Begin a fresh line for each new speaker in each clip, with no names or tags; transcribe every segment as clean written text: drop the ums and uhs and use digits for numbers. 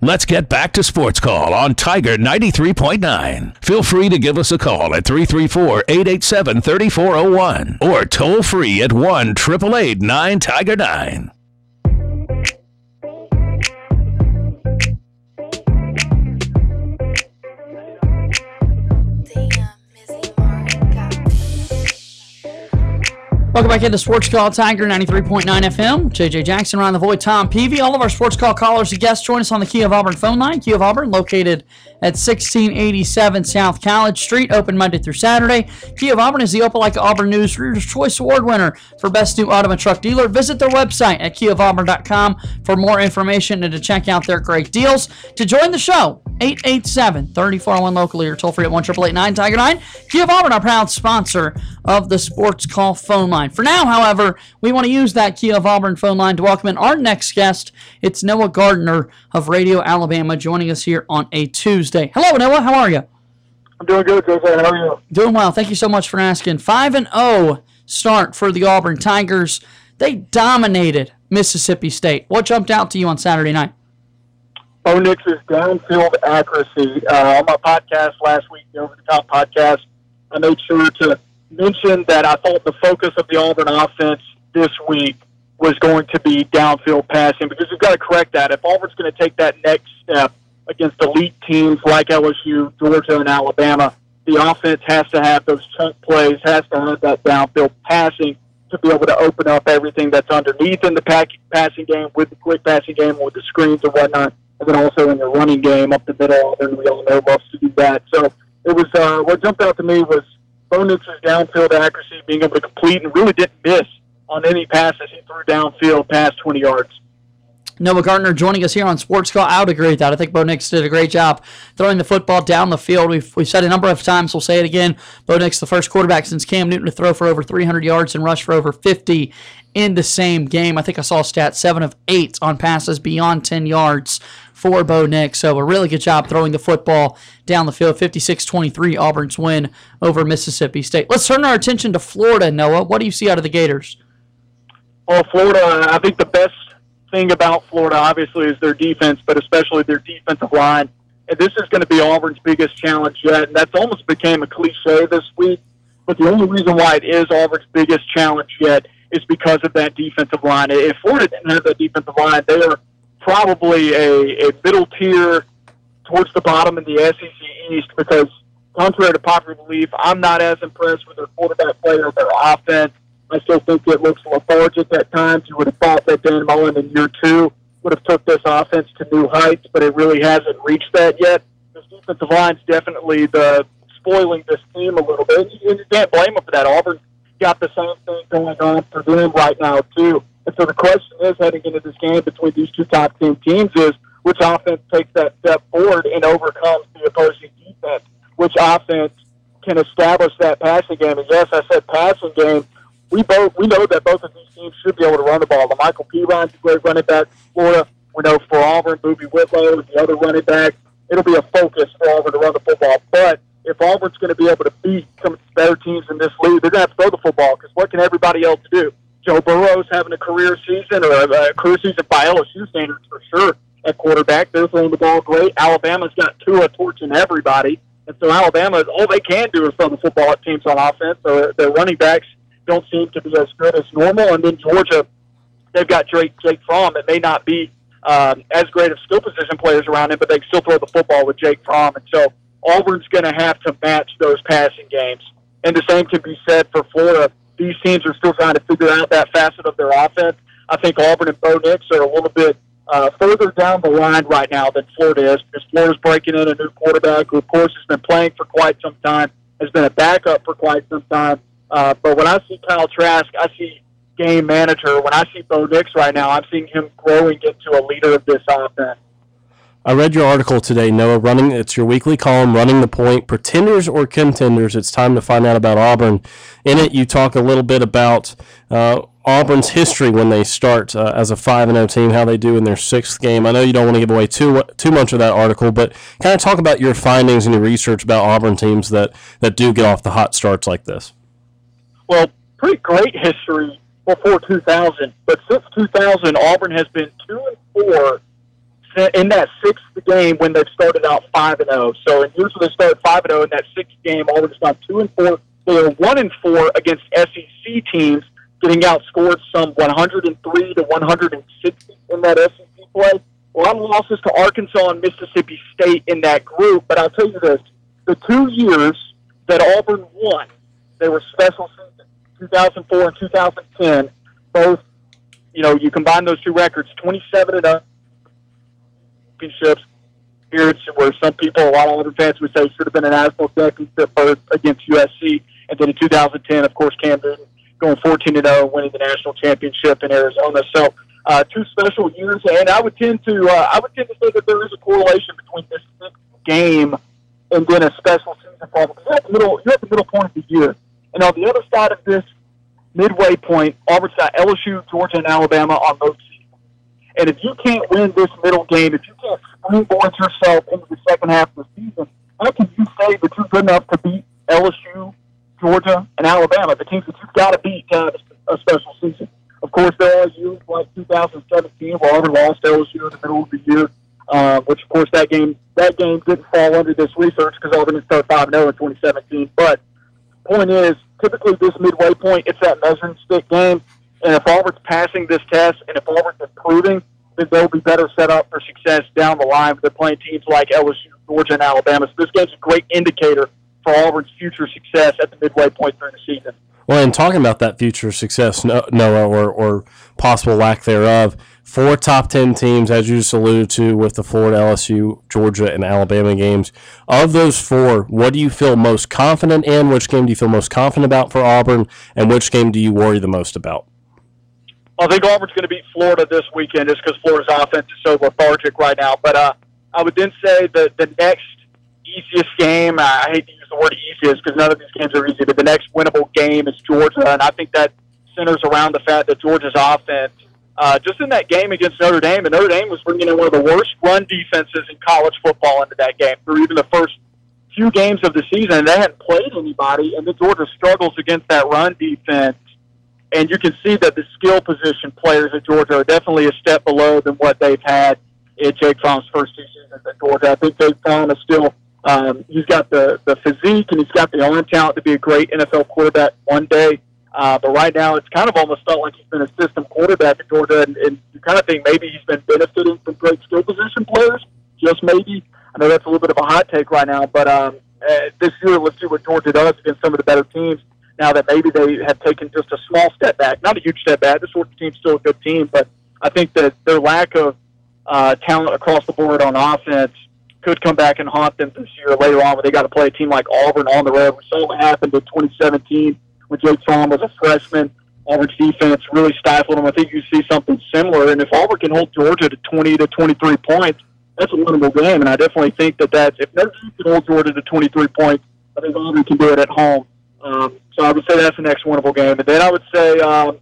Let's get back to Sports Call on Tiger 93.9. Feel free to give us a call at 334-887-3401 or toll free at 1-888-9-TIGER-9.
Welcome back into Sports Call Tiger 93.9 FM. JJ Jackson, Ryan Lavoie, Tom Peavy. All of our Sports Call callers and guests join us on the Key of Auburn phone line. Key of Auburn, located at 1687 South College Street, open Monday through Saturday. Key of Auburn is the Opelika Auburn News Reader's Choice Award winner for Best New Auto and Truck Dealer. Visit their website at keyofauburn.com for more information and to check out their great deals. To join the show, 887-3401 locally or toll free at 1-888-9-TIGER-9. Key of Auburn, our proud sponsor of the Sports Call phone line. For now, however, we want to use that Key of Auburn phone line to welcome in our next guest. It's Noah Gardner of Radio Alabama joining us here on a Tuesday. Hello, Noah. How are you?
I'm doing good, Jose. How are you?
Doing well. Thank you so much for asking. 5-0 start for the Auburn Tigers. They dominated Mississippi State. What jumped out to you on Saturday night?
Bo Nix's downfield accuracy. On my podcast last week, the Over the Top podcast, I made sure to mention that I thought the focus of the Auburn offense this week was going to be downfield passing, because we've got to correct that. If Auburn's going to take that next step against elite teams like LSU, Georgia, and Alabama, the offense has to have those chunk plays, has to have that downfield passing to be able to open up everything that's underneath in the passing game, with the quick passing game, with the screens and whatnot, and then also in the running game up the middle. And we all know loves to do that. So it was what jumped out to me was Bo Nix's downfield accuracy, being able to complete, and really didn't miss on any passes he threw downfield past 20 yards.
Noah Gardner joining us here on Sports Call. I would agree with that. I think Bo Nix did a great job throwing the football down the field. We've said a number of times, we'll say it again, Bo Nix, the first quarterback since Cam Newton to throw for over 300 yards and rush for over 50 in the same game. I think I saw a stat, 7 of 8 on passes beyond 10 yards for Bo Nix. So a really good job throwing the football down the field. 56-23 Auburn's win over Mississippi State. Let's turn our attention to Florida, Noah. What do you see out of the Gators?
Well, Florida, I think the best thing about Florida, obviously, is their defense, but especially their defensive line. And this is going to be Auburn's biggest challenge yet, and that's almost became a cliche this week. But the only reason why it is Auburn's biggest challenge yet is because of that defensive line. If Florida didn't have that defensive line, they are probably a middle tier towards the bottom in the SEC East, because contrary to popular belief, I'm not as impressed with their quarterback play or their offense. I still think it looks lethargic at times. You would have thought that Dan Mullen in year 2 would have took this offense to new heights, but it really hasn't reached that yet. This defensive line's definitely spoiling this team a little bit. You can't blame them for that. Auburn got the same thing going on for them right now, too. And so the question is, heading into this game between these two top 10 teams, is which offense takes that step forward and overcomes the opposing defense? Which offense can establish that passing game? And yes, I said passing game. We know that both of these teams should be able to run the ball. The Michael Piron's a great running back for Florida. We know for Auburn, Boobie Whitlow is the other running back. It'll be a focus for Auburn to run the football. But if Auburn's going to be able to beat some of the better teams in this league, they're going to have to throw the football, because what can everybody else do? Joe Burrow's having a career season, or a career season by LSU standards for sure, at quarterback. They're throwing the ball great. Alabama's got Tua torching everybody. And so Alabama, all they can do is throw the football at teams on offense. So their running backs don't seem to be as good as normal. And then Georgia, they've got Jake Fromm. It may not be as great of skill position players around him, but they can still throw the football with Jake Fromm. And so Auburn's going to have to match those passing games. And the same can be said for Florida. These teams are still trying to figure out that facet of their offense. I think Auburn and Bo Nix are a little bit further down the line right now than Florida is, because Florida's breaking in a new quarterback who, of course, has been playing for quite some time, has been a backup for quite some time. But when I see Kyle Trask, I see game manager. When I see Bo Nix right now, I'm seeing him growing into a leader of this offense.
I read your article today, Noah. It's your weekly column, Running the Point, Pretenders or Contenders. It's time to find out about Auburn. In it, you talk a little bit about Auburn's history when they start as a 5-0 team, how they do in their 6th game. I know you don't want to give away too much of that article, but kind of talk about your findings and your research about Auburn teams that do get off the hot starts like this.
Well, pretty great history before 2000, but since 2000, Auburn has been 2-4 in that sixth game when they've started out 5-0. So in years when they started 5-0, in that sixth game, Auburn's gone 2-4. They are 1-4 against SEC teams, getting outscored some 103 to 160 in that SEC play. A lot of losses to Arkansas and Mississippi State in that group, but I'll tell you this: the 2 years that Auburn won, they were special seasons, 2004 and 2010. Both, you combine those two records, 27-0 championships. Periods where some people, a lot of Auburn fans would say, should have been a national championship berth against USC. And then in 2010, of course, Cam Newton going 14-0, winning the national championship in Arizona. So 2 special years, and I would tend to say that there is a correlation between this game and then a special season problem. You're at the middle point of the year, and on the other side of this midway point, Auburn's got LSU, Georgia, and Alabama on both seasons. And if you can't win this middle game, if you can't springboard yourself into the second half of the season, how can you say that you're good enough to beat LSU, Georgia, and Alabama, the teams that you've got to beat to have a special season? Of course, there are years like 2017 where Auburn lost LSU in the middle of the year, which, of course, that game didn't fall under this research because Auburn didn't start 5-0 in 2017. But the point is, typically this midway point, it's that measuring stick game. And if Auburn's passing this test and if Auburn's improving, then they'll be better set up for success down the line. They're playing teams like LSU, Georgia, and Alabama. So this game's a great indicator for Auburn's future success at the midway point during the season.
Well, and talking about that future success, Noah, or possible lack thereof, 4 top 10 teams, as you just alluded to, with the Florida, LSU, Georgia, and Alabama games. Of those 4, what do you feel most confident in? Which game do you feel most confident about for Auburn? And which game do you worry the most about?
I think Auburn's going to beat Florida this weekend just because Florida's offense is so lethargic right now. But I would then say that the next easiest game, I hate to use the word easiest because none of these games are easy, but the next winnable game is Georgia. And I think that centers around the fact that Georgia's offense, just in that game against Notre Dame, and Notre Dame was bringing in one of the worst run defenses in college football into that game through even the first few games of the season, and they hadn't played anybody, and then Georgia struggles against that run defense. And you can see that the skill position players at Georgia are definitely a step below than what they've had in Jake Fromm's first 2 seasons at Georgia. I think Jake Fromm is still he's got the physique and he's got the arm talent to be a great NFL quarterback one day. But right now it's kind of almost felt like he's been a system quarterback at Georgia, and you kind of think maybe he's been benefiting from great skill position players, just maybe. I know that's a little bit of a hot take right now, but this year let's see what Georgia does against some of the better teams. Now that maybe they have taken just a small step back, not a huge step back. This Georgia team's still a good team, but I think that their lack of talent across the board on offense could come back and haunt them this year later on when they got to play a team like Auburn on the road. We saw what happened in 2017 when Jake Fromm was a freshman. Auburn's defense really stifled them. I think you see something similar, and if Auburn can hold Georgia to 20 to 23 points, that's a winnable game, and I definitely think that if Notre Dame can hold Georgia to 23 points, I think Auburn can do it at home. So I would say that's the next winnable game. And then I would say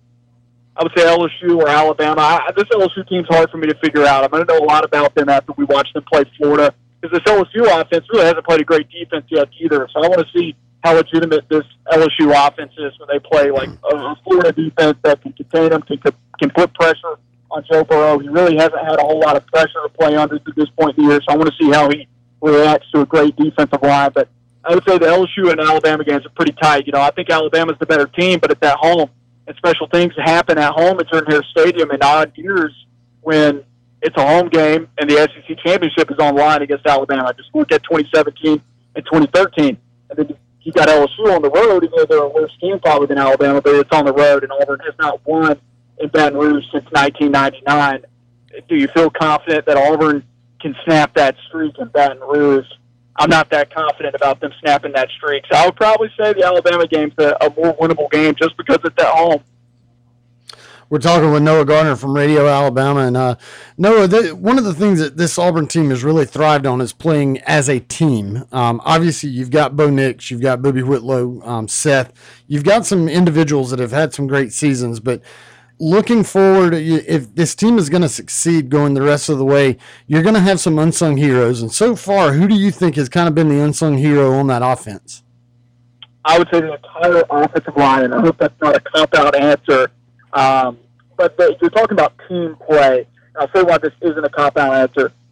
LSU or Alabama. This LSU team's hard for me to figure out. I'm going to know a lot about them after we watch them play Florida, because this LSU offense really hasn't played a great defense yet either. So I want to see how legitimate this LSU offense is when they play like a Florida defense that can contain them, can put pressure on Joe Burrow. He really hasn't had a whole lot of pressure to play under to this point in the year. So I want to see how he reacts to a great defensive line. But I would say the LSU and Alabama games are pretty tight. I think Alabama's the better team, but it's at home. And special things happen at home at Jordan-Hare Stadium in odd years when it's a home game and the SEC championship is on the line against Alabama. Just look at 2017 and 2013. And then you got LSU on the road, even though they're a worse team probably than Alabama, but it's on the road, and Auburn has not won in Baton Rouge since 1999. Do you feel confident that Auburn can snap that streak in Baton Rouge? I'm not that confident about them snapping that streak. So I would probably say the Alabama game's a more winnable game just because it's at home.
We're talking with Noah Gardner from Radio Alabama. And Noah, one of the things that this Auburn team has really thrived on is playing as a team. Obviously, you've got Bo Nix, you've got Bobby Whitlow, Seth. You've got some individuals that have had some great seasons, but looking forward, if this team is going to succeed going the rest of the way, you're going to have some unsung heroes. And so far, who do you think has kind of been the unsung hero on that offense?
I would say the entire offensive line, and I hope that's not a cop-out answer. But if you're talking about team play, and I'll say why this isn't a cop-out answer.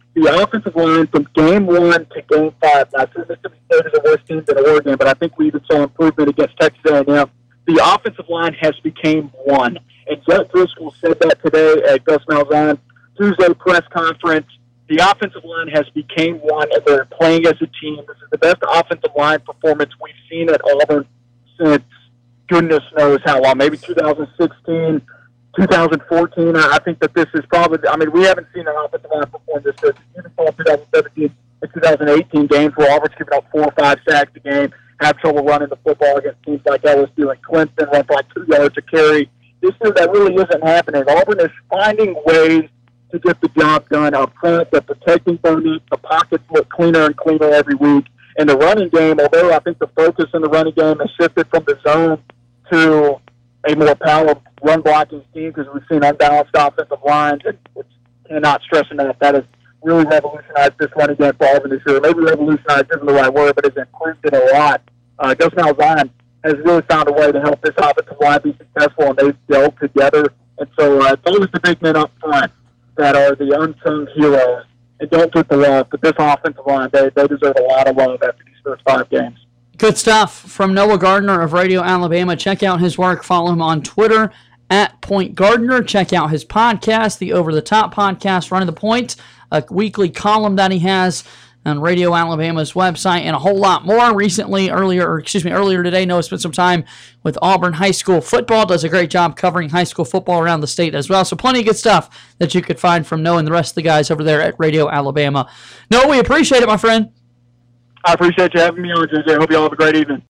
the offensive line from game 1 to game 5. Now, Mississippi State is a worse team than Oregon, but I think we even saw improvement against Texas A&M. The offensive line has became one. And Jeff Driscoll said that today at Gus Malzahn Tuesday press conference. The offensive line has became one, and they're playing as a team. This is the best offensive line performance we've seen at Auburn since goodness knows how long, maybe 2016, 2014. I think that this is probably, we haven't seen an offensive line perform this good. Even saw 2017 and 2018 games where Auburn's giving up 4 or 5 sacks a game, have trouble running the football against teams like LSU and Clemson, run for like 2 yards a carry. This year, that really isn't happening. Auburn is finding ways to get the job done up front. They're protecting Boniek. The pockets look cleaner and cleaner every week. And the running game, although I think the focus in the running game has shifted from the zone to a more power run-blocking scheme because we've seen unbalanced offensive lines, and which cannot stress enough. That has really revolutionized this running game for Auburn this year. Maybe revolutionized isn't the right word, but has improved it a lot. Gus Malzahn has really found a way to help this offensive line be successful, and they've gelled together. And so it's always the big men up front that are the unsung heroes and don't get the love. But this offensive line, they deserve a lot of love after these first 5 games.
Good stuff from Noah Gardner of Radio Alabama. Check out his work. Follow him on Twitter at Point Gardner. Check out his podcast, the Over the Top podcast, Running the Point, a weekly column that he has on Radio Alabama's website, and a whole lot more. Earlier today, Noah spent some time with Auburn High School football. Does a great job covering high school football around the state as well. So plenty of good stuff that you could find from Noah and the rest of the guys over there at Radio Alabama. Noah, we appreciate it, my friend.
I appreciate you having me on, JJ. Hope you all have a great evening.